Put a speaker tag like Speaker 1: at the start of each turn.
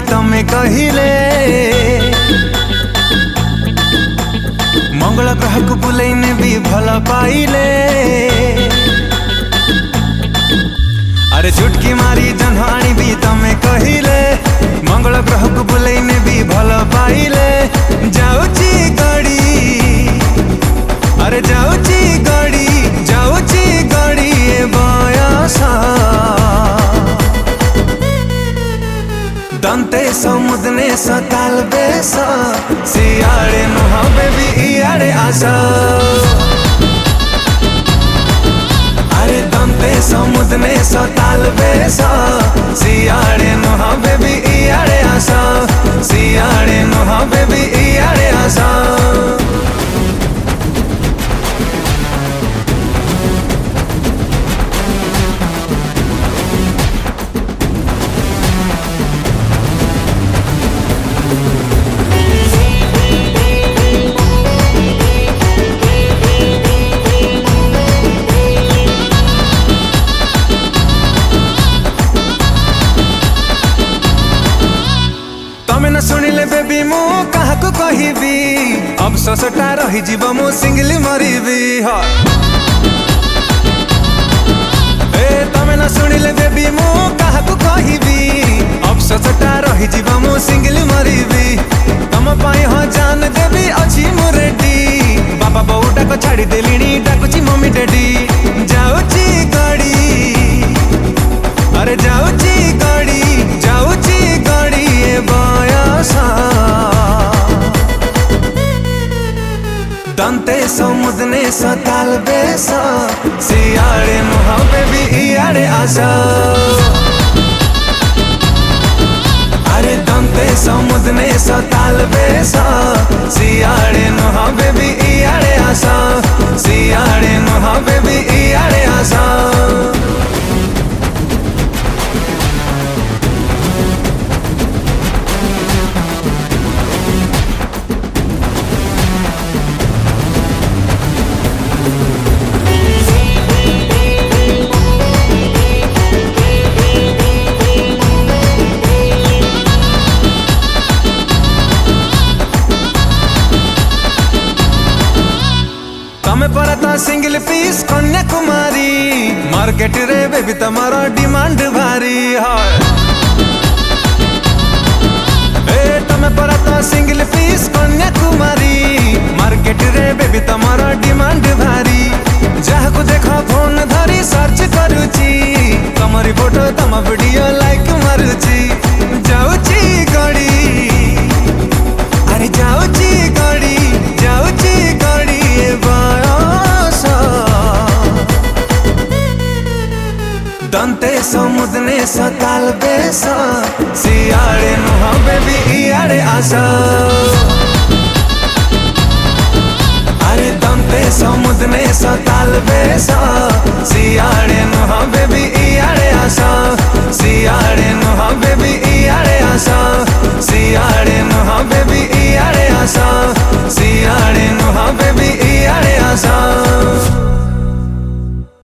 Speaker 1: तमे कहिले मंगल ग्रह को बुलैने भी भला पाइले। अरे चुटकी मारी जन्हाणी भी तमे कहिले मंगल ग्रह को बुलैने भी भला पाइले। जाउची गड़ी अरे जाउची गड़ी ए बयस दंते समुद्ने सताल बेस सियाड़े नुहाबे भी इयाड़े आशा। अरे दंते समुद्ने सताल बेस सियाड़े नुहाबे भी इयाड़े आशा। सियाड़े नुहाबे भी इयाड़े आशा। सुनिले बेबी मु कहा को कहिबी अब ससटा रही जीव मु सिंगली मरीबी। ए तमे न सुनिले बेबी मु कहा को कहिबी अब ससटा रही जीव मु सिंगली मरीबी। तम पाई हो जान देबी अछि मु रेडी बाबा बौटा को छाड़ी देलिनी डाकुची मम्मी डैडी। जाउची गड़ी अरे जाउची गड़ी ए बयस दंते समुद्ने सताल बेस सियाड़े नुहाबे भी इयाड़े आशा। अरे दंते समुद्ने सताल बेस सियाड़े नुहाबे भी इयाड़े आशा। सियाड़े नुहाबे भी इयाड़े आशा। तमे परता सिंगल पीस कन्याकुमारी मार्केट रे बेबी तमारा डिमांड भारी है। ए तमे परता सिंगल पीस कन्याकुमारी मार्केट रे बेबी तमारा डिमांड भारी। जहाँ को देखो फोन धरी सर्च करूची तमरी फोटो तम वीडियो लाइक मारूची। जाउची गड़ी अरे जाउची गड़ी ए बयस दंते समुद्ने सताल बेस सियाड़े नुहाबे भी इयाड़े आशा। अरे दंते समुद्ने सताल बेस सियाड़े नुहाबे भी इयाड़े आशा। सियाड़े नुहाबे भी इयाड़े आशा। सियाड़े नुहाबे भी इयाड़े आशा।